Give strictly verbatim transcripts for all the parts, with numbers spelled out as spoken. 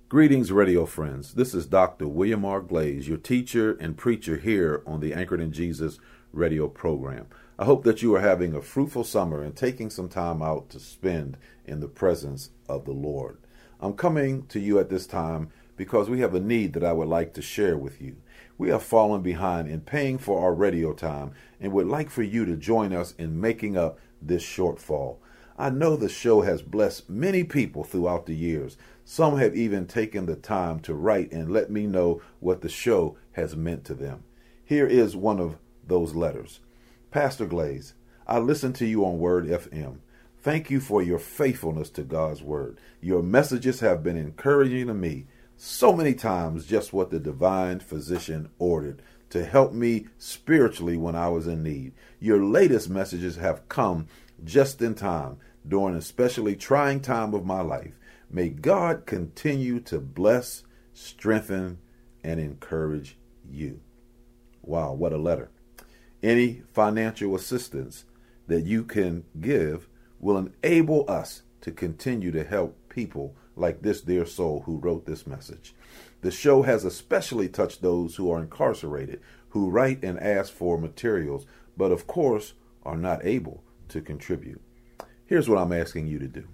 Greetings, radio friends. This is Doctor William R. Glaze, your teacher and preacher here on the Anchored in Jesus radio program. I hope that you are having a fruitful summer and taking some time out to spend in the presence of the Lord. I'm coming to you at this time because we have a need that I would like to share with you. We have fallen behind in paying for our radio time and would like for you to join us in making up this shortfall. I know the show has blessed many people throughout the years. Some have even taken the time to write and let me know what the show has meant to them. Here is one of those letters. Pastor Glaze, I listen to you on Word F M. Thank you for your faithfulness to God's Word. Your messages have been encouraging to me so many times, just what the divine physician ordered to help me spiritually when I was in need. Your latest messages have come just in time during an especially trying time of my life. May God continue to bless, strengthen, and encourage you. Wow, what a letter. Any financial assistance that you can give will enable us to continue to help people like this dear soul who wrote this message. The show has especially touched those who are incarcerated, who write and ask for materials, but of course are not able to contribute. Here's what I'm asking you to do.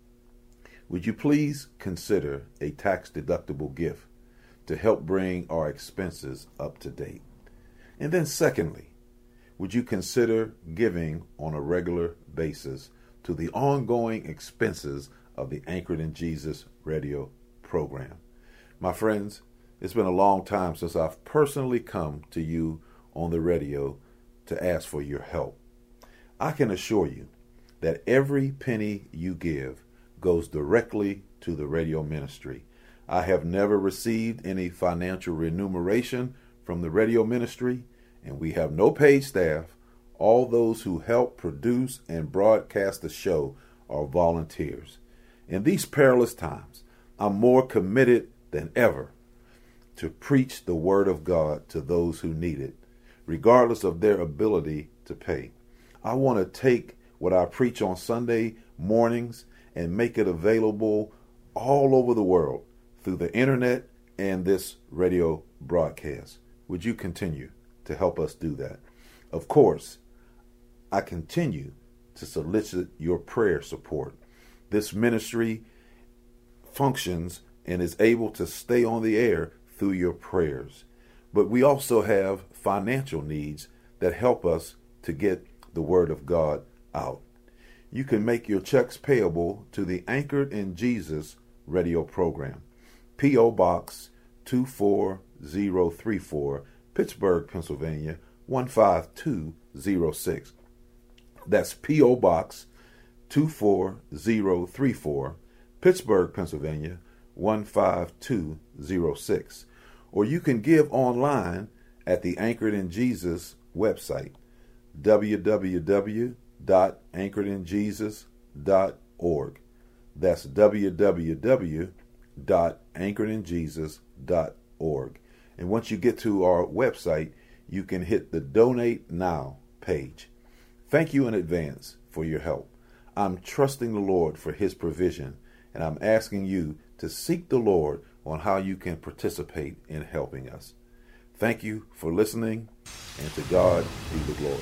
Would you please consider a tax-deductible gift to help bring our expenses up to date? And then secondly, would you consider giving on a regular basis to the ongoing expenses of the Anchored in Jesus radio program? My friends, it's been a long time since I've personally come to you on the radio to ask for your help. I can assure you that every penny you give goes directly to the radio ministry. I have never received any financial remuneration from the radio ministry, and we have no paid staff. All those who help produce and broadcast the show are volunteers. In these perilous times, I'm more committed than ever to preach the word of God to those who need it, regardless of their ability to pay. I want to take what I preach on Sunday mornings and make it available all over the world through the internet and this radio broadcast. Would you continue to help us do that? Of course, I continue to solicit your prayer support. This ministry functions and is able to stay on the air through your prayers. But we also have financial needs that help us to get the word of God out. You can make your checks payable to the Anchored in Jesus radio program. P O. Box two four zero three four, Pittsburgh, Pennsylvania one five two zero six. That's P O. Box two four zero three four, Pittsburgh, Pennsylvania one five two zero six. Or you can give online at the Anchored in Jesus website, w w w dot anchored in jesus dot org. That's w w w dot anchored in jesus dot org. And once you get to our website, you can hit the Donate Now page. Thank you in advance for your help. I'm trusting the Lord for his provision, and I'm asking you to seek the Lord on how you can participate in helping us. Thank you for listening, and to God be the glory.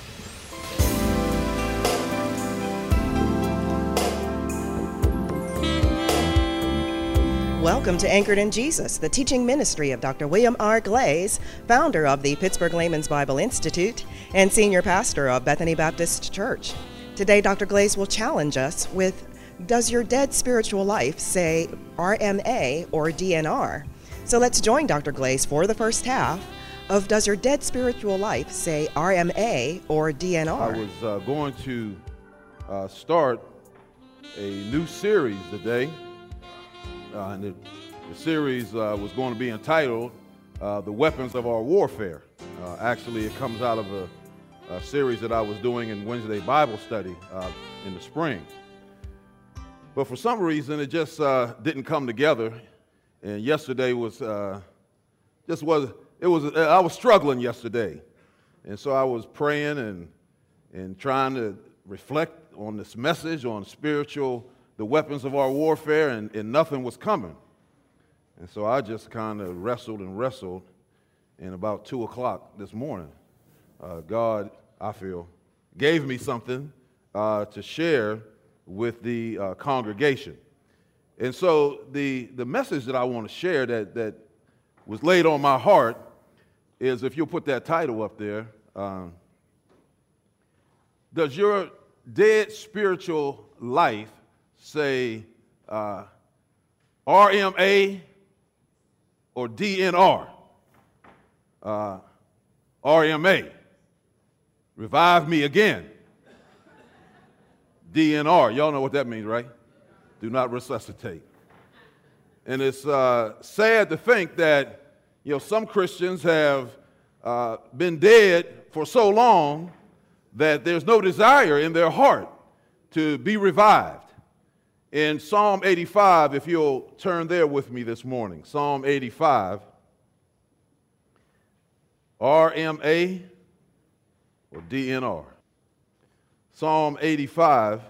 Welcome to Anchored in Jesus, the teaching ministry of Doctor William R. Glaze, founder of the Pittsburgh Layman's Bible Institute and senior pastor of Bethany Baptist Church. Today, Doctor Glaze will challenge us with, does your dead spiritual life say R M A or D N R? So let's join Doctor Glaze for the first half of Does Your Dead Spiritual Life Say R M A or D N R? I was uh, going to uh, start a new series today. Uh, and the, the series uh, was going to be entitled uh, The Weapons of Our Warfare. Uh, actually, it comes out of a, a series that I was doing in Wednesday Bible study uh, in the spring. But for some reason, it just uh, didn't come together. And yesterday was uh, just was it was I was struggling yesterday, and so I was praying and and trying to reflect on this message on spiritual. The weapons of our warfare, and, and nothing was coming. And so I just kind of wrestled and wrestled, and about two o'clock this morning, uh, God, I feel, gave me something uh, to share with the uh, congregation. And so the, the message that I want to share that, that was laid on my heart is, if you'll put that title up there, um, does your dead spiritual life say uh, R M A or D N R? Uh, R M A, revive me again. D N R, y'all know what that means, right? Do not resuscitate. And it's uh, sad to think that, you know, some Christians have uh, been dead for so long that there's no desire in their heart to be revived. In Psalm eighty-five, if you'll turn there with me this morning, Psalm eighty-five, R M A or D N R. Psalm eighty-five,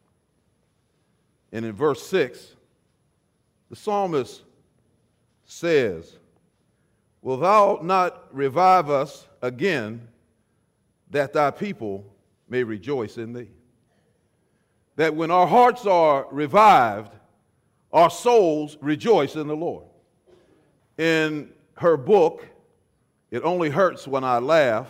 and in verse six, the psalmist says, "Wilt thou not revive us again, that thy people may rejoice in thee?" That when our hearts are revived, our souls rejoice in the Lord. In her book, It Only Hurts When I Laugh,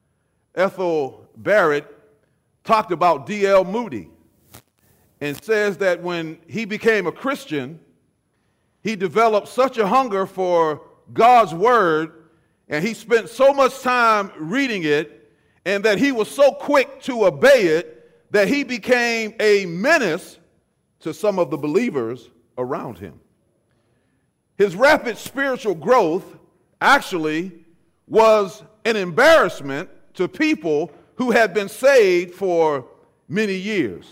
Ethel Barrett talked about D L Moody and says that when he became a Christian, he developed such a hunger for God's word, and he spent so much time reading it, and that he was so quick to obey it, that he became a menace to some of the believers around him. His rapid spiritual growth actually was an embarrassment to people who had been saved for many years.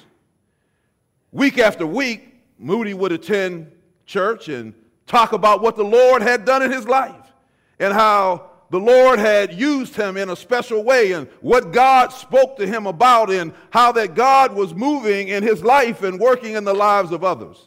Week after week, Moody would attend church and talk about what the Lord had done in his life and how the Lord had used him in a special way and what God spoke to him about and how that God was moving in his life and working in the lives of others.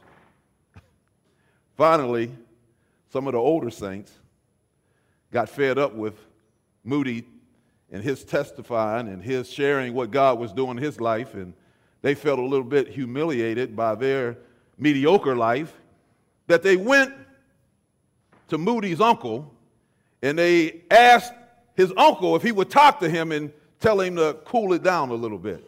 Finally, some of the older saints got fed up with Moody and his testifying and his sharing what God was doing in his life, and they felt a little bit humiliated by their mediocre life, that they went to Moody's uncle and they asked his uncle if he would talk to him and tell him to cool it down a little bit.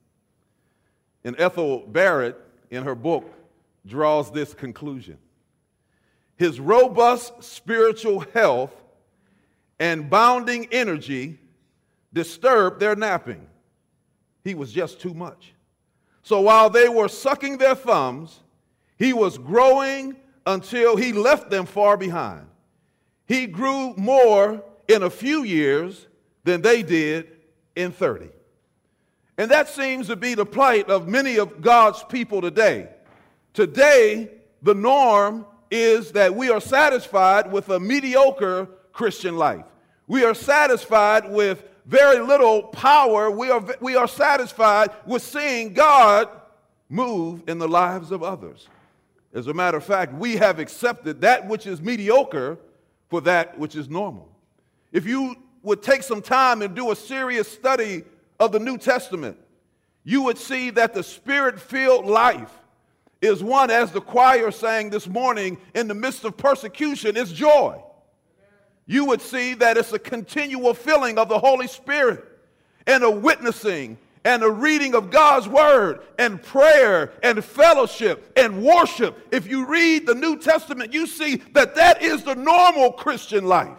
And Ethel Barrett, in her book, draws this conclusion: his robust spiritual health and bounding energy disturbed their napping. He was just too much. So while they were sucking their thumbs, he was growing until he left them far behind. He grew more in a few years than they did in thirty. And that seems to be the plight of many of God's people today. Today, the norm is that we are satisfied with a mediocre Christian life. We are satisfied with very little power. We are, we are satisfied with seeing God move in the lives of others. As a matter of fact, we have accepted that which is mediocre for that which is normal. If you would take some time and do a serious study of the New Testament, you would see that the Spirit-filled life is one, as the choir sang this morning, in the midst of persecution, is joy. You would see that it's a continual filling of the Holy Spirit and a witnessing and a reading of God's word and prayer and fellowship and worship. If you read the New Testament, you see that that is the normal Christian life.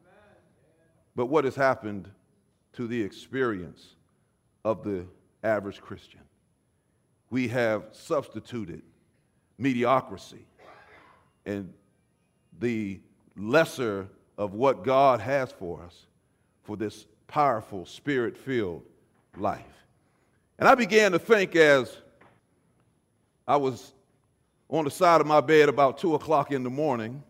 But what has happened to the experience of the average Christian? We have substituted mediocrity and the lesser of what God has for us for this powerful, Spirit-filled life. And I began to think, as I was on the side of my bed about two o'clock in the morning,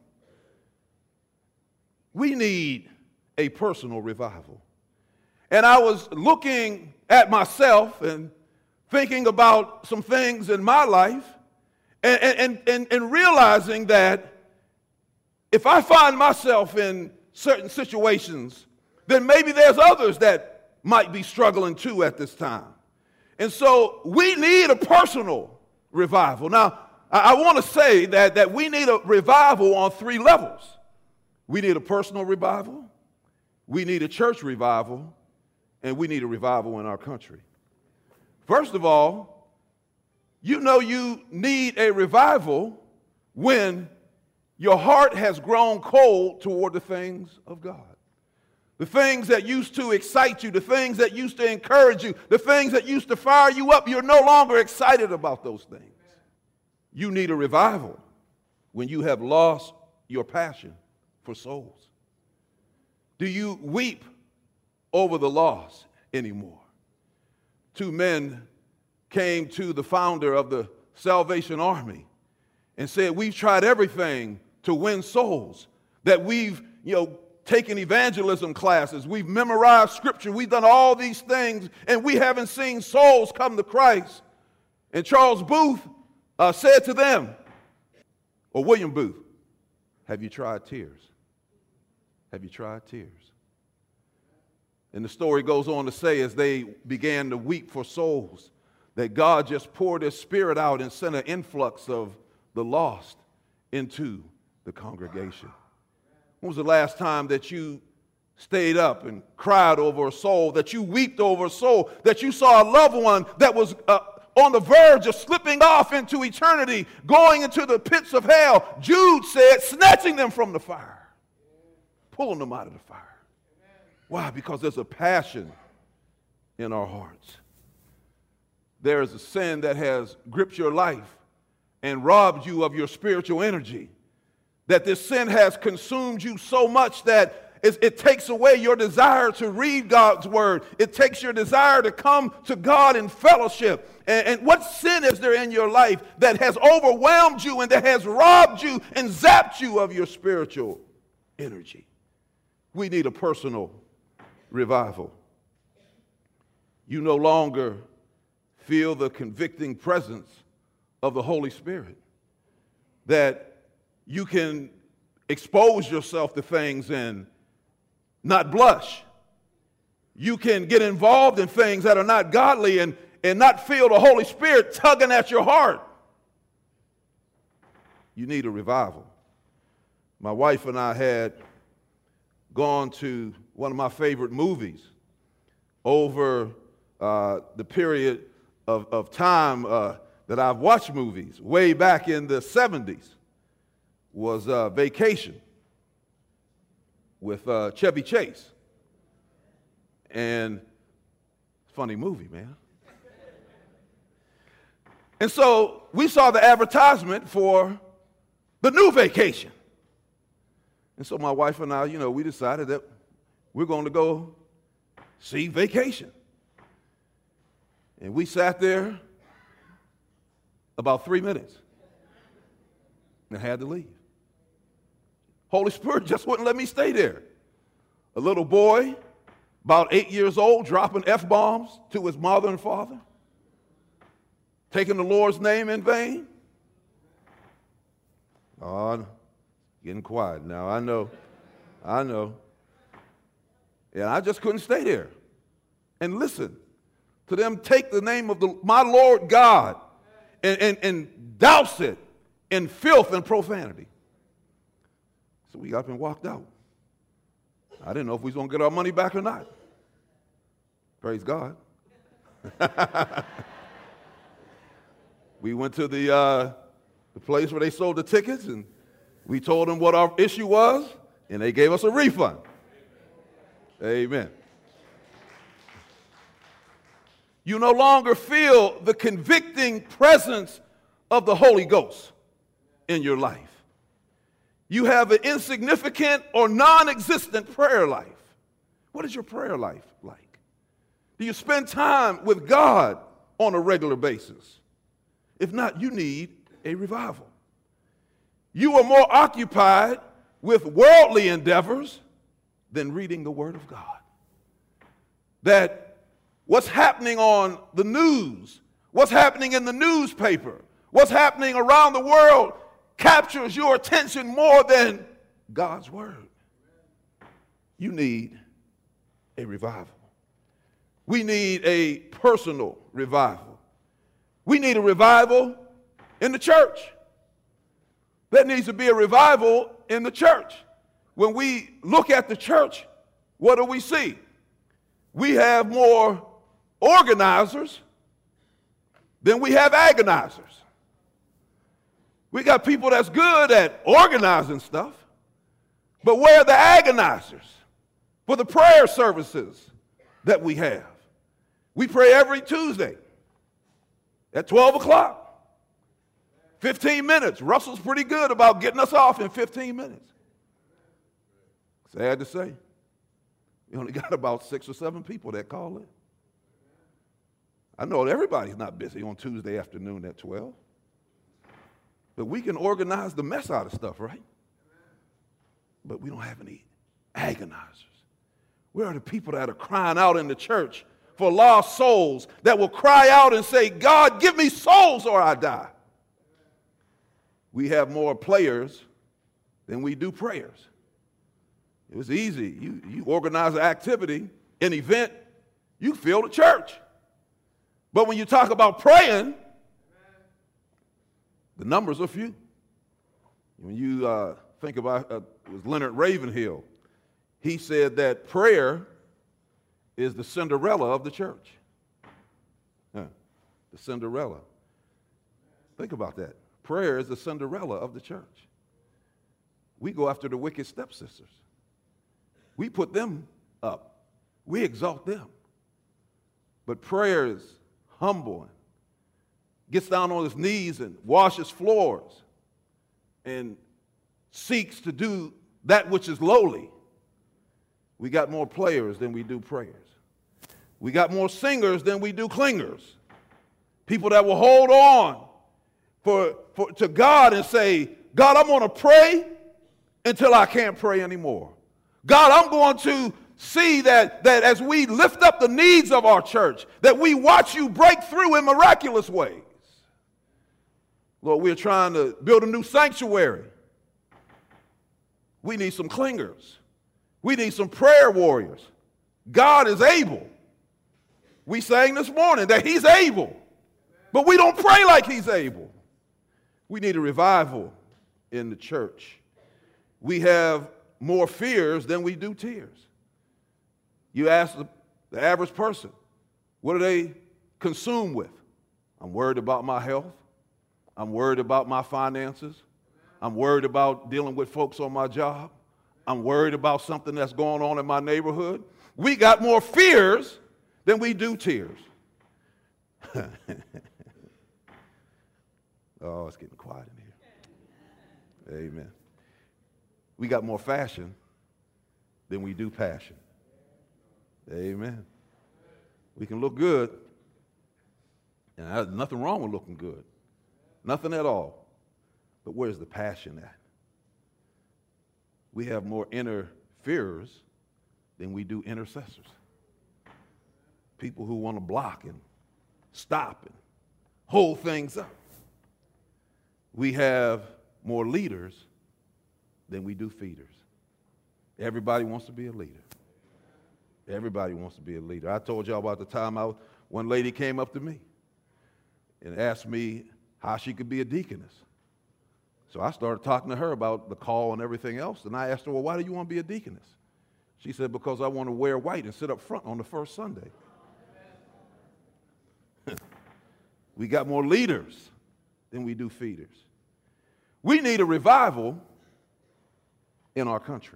we need a personal revival. And I was looking at myself and thinking about some things in my life and, and, and, and realizing that if I find myself in certain situations, then maybe there's others that might be struggling too at this time. And so we need a personal revival. Now, I, I want to say that, that we need a revival on three levels. We need a personal revival, we need a church revival, and we need a revival in our country. First of all, you know you need a revival when your heart has grown cold toward the things of God. The things that used to excite you, the things that used to encourage you, the things that used to fire you up, you're no longer excited about those things. You need a revival when you have lost your passion for souls. Do you weep over the loss anymore? Two men came to the founder of the Salvation Army and said, we've tried everything to win souls, that we've, you know, taken evangelism classes, we've memorized scripture, we've done all these things, and we haven't seen souls come to Christ. And Charles Booth uh, said to them, or William Booth, have you tried tears? Have you tried tears? And the story goes on to say, as they began to weep for souls, that God just poured his spirit out and sent an influx of the lost into the congregation. When was the last time that you stayed up and cried over a soul, that you wept over a soul, that you saw a loved one that was uh, on the verge of slipping off into eternity, going into the pits of hell? Jude said, snatching them from the fire, pulling them out of the fire. Why? Because there's a passion in our hearts. There is a sin that has gripped your life and robbed you of your spiritual energy. That this sin has consumed you so much that it, it takes away your desire to read God's word. It takes your desire to come to God in fellowship. And, and what sin is there in your life that has overwhelmed you and that has robbed you and zapped you of your spiritual energy? We need a personal revival. You no longer feel the convicting presence of the Holy Spirit, that you can expose yourself to things and not blush. You can get involved in things that are not godly and, and not feel the Holy Spirit tugging at your heart. You need a revival. My wife and I had gone to one of my favorite movies over uh, the period of, of time uh, that I've watched movies, way back in the seventies. Was uh, Vacation with uh, Chevy Chase. And funny movie, man. And so we saw the advertisement for the new Vacation. And so my wife and I, you know, we decided that we're going to go see Vacation. And we sat there about three minutes and had to leave. Holy Spirit just wouldn't let me stay there. A little boy, about eight years old, dropping F-bombs to his mother and father, taking the Lord's name in vain. Oh, getting quiet now. I know. I know. And I just couldn't stay there and listen to them take the name of the, my Lord God and, and, and douse it in filth and profanity. So we got up and walked out. I didn't know if we was going to get our money back or not. Praise God. We went to the, uh, the place where they sold the tickets, and we told them what our issue was, and they gave us a refund. Amen. You no longer feel the convicting presence of the Holy Ghost in your life. You have an insignificant or non-existent prayer life. What is your prayer life like? Do you spend time with God on a regular basis? If not, you need a revival. You are more occupied with worldly endeavors than reading the Word of God. That what's happening on the news, what's happening in the newspaper, what's happening around the world captures your attention more than God's word. You need a revival. We need a personal revival. We need a revival in the church. There needs to be a revival in the church. When we look at the church, what do we see? We have more organizers than we have agonizers. We got people that's good at organizing stuff, but where are the agonizers for the prayer services that we have? We pray every Tuesday at twelve o'clock, fifteen minutes. Russell's pretty good about getting us off in fifteen minutes. Sad to say, we only got about six or seven people that call in. I know everybody's not busy on Tuesday afternoon at twelve, but we can organize the mess out of stuff, right? But we don't have any agonizers. Where are the people that are crying out in the church for lost souls that will cry out and say, God, give me souls or I die? We have more players than we do prayers. It was easy. You, you organize an activity, an event, you fill the church. But when you talk about praying, the numbers are few. When you uh, think about uh, it was Leonard Ravenhill, he said that prayer is the Cinderella of the church. Huh. The Cinderella. Think about that. Prayer is the Cinderella of the church. We go after the wicked stepsisters. We put them up. We exalt them. But prayer is humble and gets down on his knees and washes floors and seeks to do that which is lowly. We got more players than we do prayers. We got more singers than we do clingers. People that will hold on for, for to God and say, God, I'm going to pray until I can't pray anymore. God, I'm going to see that, that as we lift up the needs of our church, that we watch you break through in miraculous ways. Lord, we're trying to build a new sanctuary. We need some clingers. We need some prayer warriors. God is able. We sang this morning that he's able, but we don't pray like he's able. We need a revival in the church. We have more fears than we do tears. You ask the, the average person, what are they consumed with? I'm worried about my health. I'm worried about my finances. I'm worried about dealing with folks on my job. I'm worried about something that's going on in my neighborhood. We got more fears than we do tears. Oh, it's getting quiet in here. Amen. We got more fashion than we do passion. Amen. We can look good, and there's nothing wrong with looking good. Nothing at all. But where's the passion at? We have more interferers than we do intercessors. People who want to block and stop and hold things up. We have more leaders than we do feeders. Everybody wants to be a leader. Everybody wants to be a leader. I told y'all about the time I, one lady came up to me and asked me how she could be a deaconess. So I started talking to her about the call and everything else, and I asked her, well, why do you want to be a deaconess? She said, because I want to wear white and sit up front on the first Sunday. We got more leaders than we do feeders. We need a revival in our country.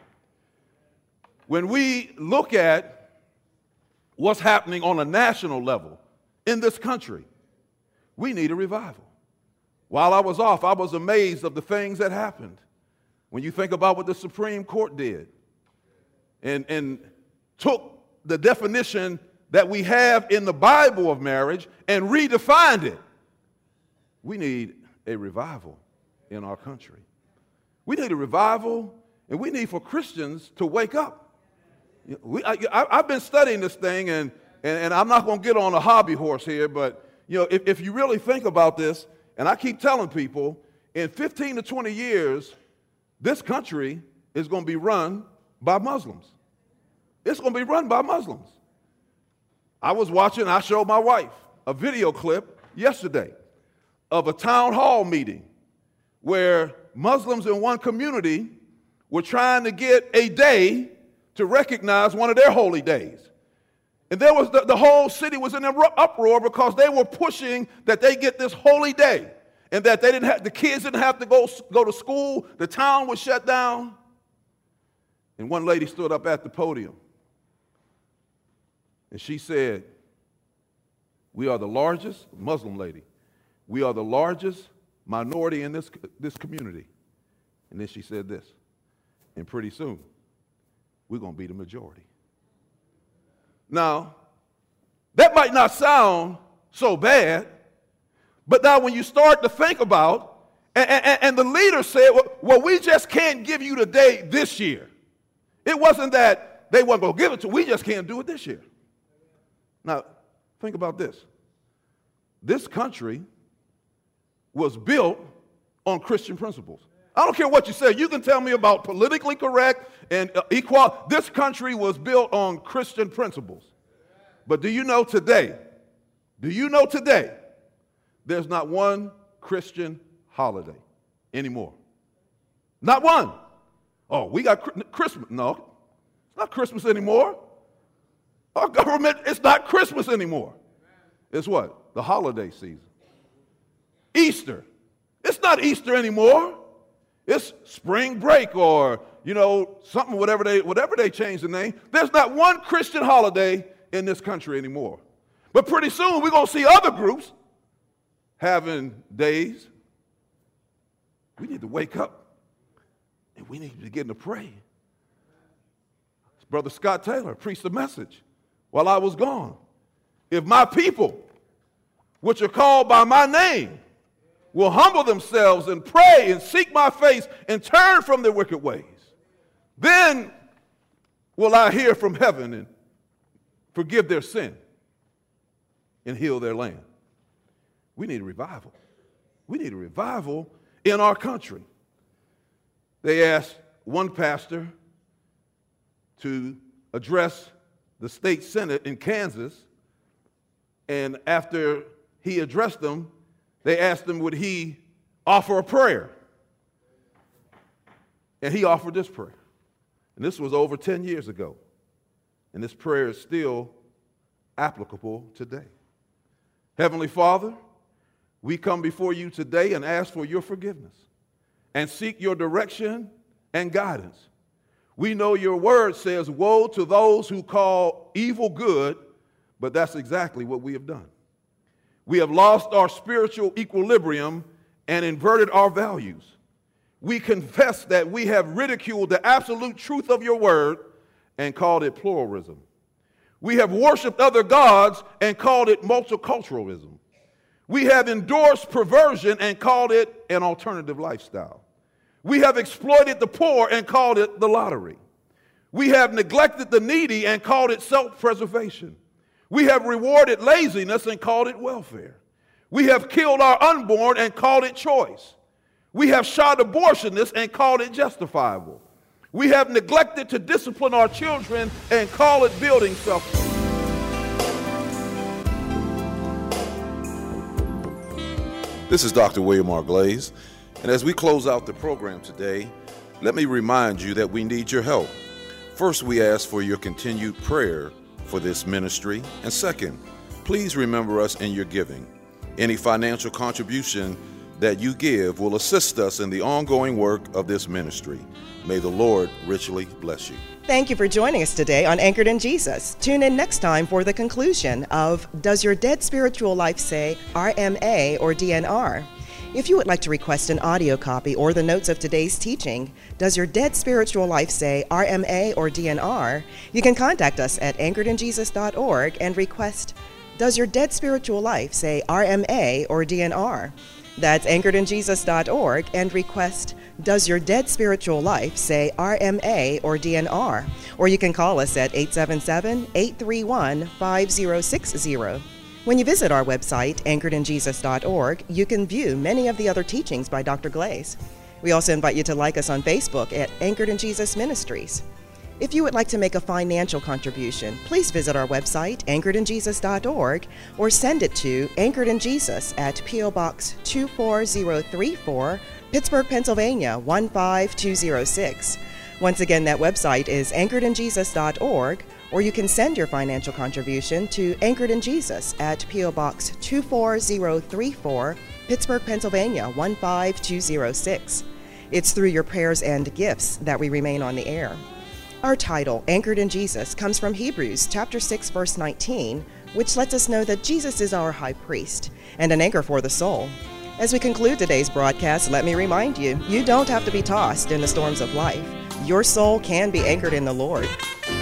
When we look at what's happening on a national level in this country, we need a revival. While I was off, I was amazed of the things that happened. When you think about what the Supreme Court did and, and took the definition that we have in the Bible of marriage and redefined it, we need a revival in our country. We need a revival, and we need for Christians to wake up. We, I, I've been studying this thing, and, and, and I'm not going to get on a hobby horse here, but you know, if, if you really think about this, and I keep telling people, in fifteen to twenty years, this country is going to be run by Muslims. It's going to be run by Muslims. I was watching, I showed my wife a video clip yesterday of a town hall meeting where Muslims in one community were trying to get a day to recognize one of their holy days. And there was the, the whole city was in an uproar because they were pushing that they get this holy day and that they didn't have, the kids didn't have to go, go to school, the town was shut down. And one lady stood up at the podium and she said, we are the largest, Muslim lady, we are the largest minority in this, this community. And then she said this, and pretty soon, we're going to be the majority. Now, that might not sound so bad, but now when you start to think about, and, and, and the leader said, well, well, we just can't give you the day this year. It wasn't that they weren't going to give it to, we just can't do it this year. Now, think about this. This country was built on Christian principles. I don't care what you say. You can tell me about politically correct and uh, equal. This country was built on Christian principles. But do you know today, do you know today, there's not one Christian holiday anymore? Not one. Oh, we got Christmas. No, it's not Christmas anymore. Our government, it's not Christmas anymore. It's what? The holiday season. Easter. It's not Easter anymore. It's spring break or, you know, something, whatever they, whatever they change the name. There's not one Christian holiday in this country anymore. But pretty soon we're going to see other groups having days. We need to wake up and we need to begin to pray. Brother Scott Taylor preached a message while I was gone. If my people, which are called by my name, will humble themselves and pray and seek my face and turn from their wicked ways, then will I hear from heaven and forgive their sin and heal their land. We need a revival. We need a revival in our country. They asked one pastor to address the state senate in Kansas, and after he addressed them, they asked him, would he offer a prayer? And he offered this prayer. And this was over ten years ago. And this prayer is still applicable today. Heavenly Father, we come before you today and ask for your forgiveness and seek your direction and guidance. We know your word says, woe to those who call evil good, but that's exactly what we have done. We have lost our spiritual equilibrium and inverted our values. We confess that we have ridiculed the absolute truth of your word and called it pluralism. We have worshiped other gods and called it multiculturalism. We have endorsed perversion and called it an alternative lifestyle. We have exploited the poor and called it the lottery. We have neglected the needy and called it self-preservation. We have rewarded laziness and called it welfare. We have killed our unborn and called it choice. We have shot abortionists and called it justifiable. We have neglected to discipline our children and call it building self. This is Doctor William R. Glaze, and as we close out the program today, let me remind you that we need your help. First, we ask for your continued prayer for this ministry, and second, please remember us in your giving. Any financial contribution that you give will assist us in the ongoing work of this ministry. May the Lord richly bless you. Thank you for joining us today on Anchored in Jesus. Tune in next time for the conclusion of Does Your Dead Spiritual Life Say R M A or D N R? If you would like to request an audio copy or the notes of today's teaching, Does Your Dead Spiritual Life Say R M A or D N R? You can contact us at anchored in jesus dot org and request Does Your Dead Spiritual Life Say R M A or D N R? That's anchored in jesus dot org and request Does Your Dead Spiritual Life Say R M A or D N R? Or you can call us at eight seven seven, eight three one, five zero six zero. When you visit our website, anchored in jesus dot org, you can view many of the other teachings by Doctor Glaze. We also invite you to like us on Facebook at Anchored in Jesus Ministries. If you would like to make a financial contribution, please visit our website, anchored in jesus dot org, or send it to Anchored in Jesus at P O Box two four zero three four, Pittsburgh, Pennsylvania one five two zero six. Once again, that website is anchored in jesus dot org, or you can send your financial contribution to Anchored in Jesus at P O Box two four zero three four, Pittsburgh, Pennsylvania one five two zero six. It's through your prayers and gifts that we remain on the air. Our title, Anchored in Jesus, comes from Hebrews chapter six, verse nineteen, which lets us know that Jesus is our high priest and an anchor for the soul. As we conclude today's broadcast, let me remind you, you don't have to be tossed in the storms of life. Your soul can be anchored in the Lord.